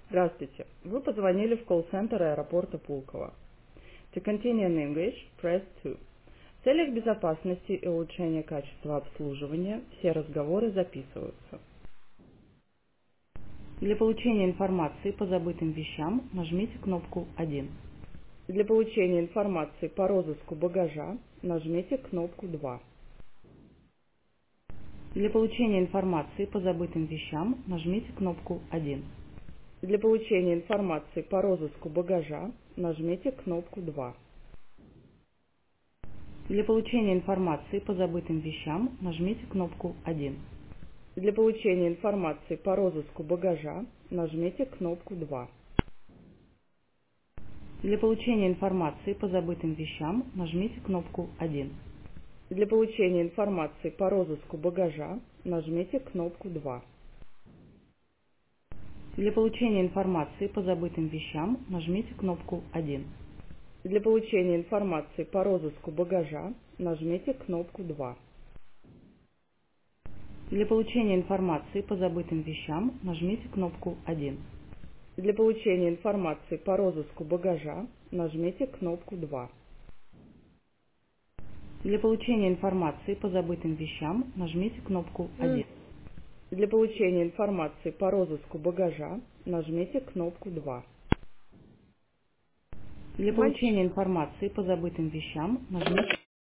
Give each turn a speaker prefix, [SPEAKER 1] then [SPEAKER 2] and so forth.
[SPEAKER 1] Здравствуйте. Вы позвонили в колл-центр аэропорта Пулково. To continue in English, press 2. В целях безопасности и улучшения качества обслуживания все разговоры записываются. Для получения информации по забытым вещам нажмите кнопку 1. Для получения информации по розыску багажа нажмите кнопку 2. Для получения информации по забытым вещам нажмите кнопку 1. Для получения информации по розыску багажа нажмите кнопку 2. Для получения информации по забытым вещам нажмите кнопку 1. Для получения информации по розыску багажа нажмите кнопку 2. Для получения информации по забытым вещам нажмите кнопку 1. Для получения информации по розыску багажа нажмите кнопку 2. Для получения информации по забытым вещам нажмите кнопку 1. Для получения информации по розыску багажа нажмите кнопку 2. Для получения информации по забытым вещам нажмите кнопку 1. Для получения информации по розыску багажа нажмите кнопку 2. Для получения информации по забытым вещам нажмите кнопку 1. Для получения информации по розыску багажа нажмите кнопку 2. Для
[SPEAKER 2] Мальчик.
[SPEAKER 1] получения информации по забытым вещам нажмите